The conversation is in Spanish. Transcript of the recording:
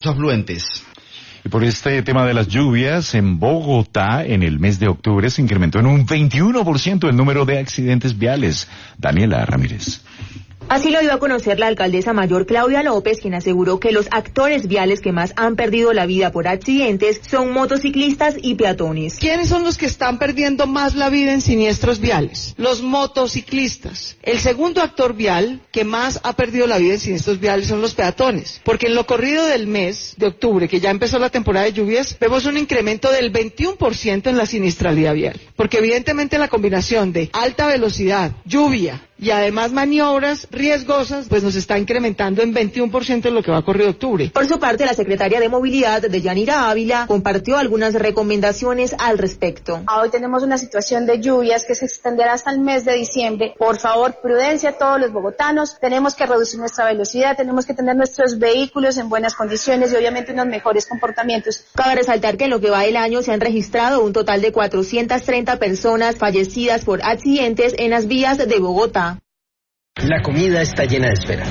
afluentes. Y por este tema de las lluvias, en Bogotá, en el mes de octubre, se incrementó en un 21% el número de accidentes viales. Daniela Ramírez. Así lo dio a conocer la alcaldesa mayor Claudia López, quien aseguró que los actores viales que más han perdido la vida por accidentes son motociclistas y peatones. ¿Quiénes son los que están perdiendo más la vida en siniestros viales? Los motociclistas. El segundo actor vial que más ha perdido la vida en siniestros viales son los peatones, porque en lo corrido del mes de octubre, que ya empezó la temporada de lluvias, vemos un incremento del 21% en la siniestralidad vial, porque evidentemente la combinación de alta velocidad, lluvia y además maniobras riesgosas, pues nos está incrementando en 21% en lo que va a correr octubre. Por su parte, la secretaria de Movilidad, Deyanira Ávila, compartió algunas recomendaciones al respecto. Hoy tenemos una situación de lluvias que se extenderá hasta el mes de diciembre. Por favor, prudencia a todos los bogotanos. Tenemos que reducir nuestra velocidad, tenemos que tener nuestros vehículos en buenas condiciones y obviamente unos mejores comportamientos. Cabe resaltar que en lo que va del año se han registrado un total de 430 personas fallecidas por accidentes en las vías de Bogotá. La comida está llena de espera.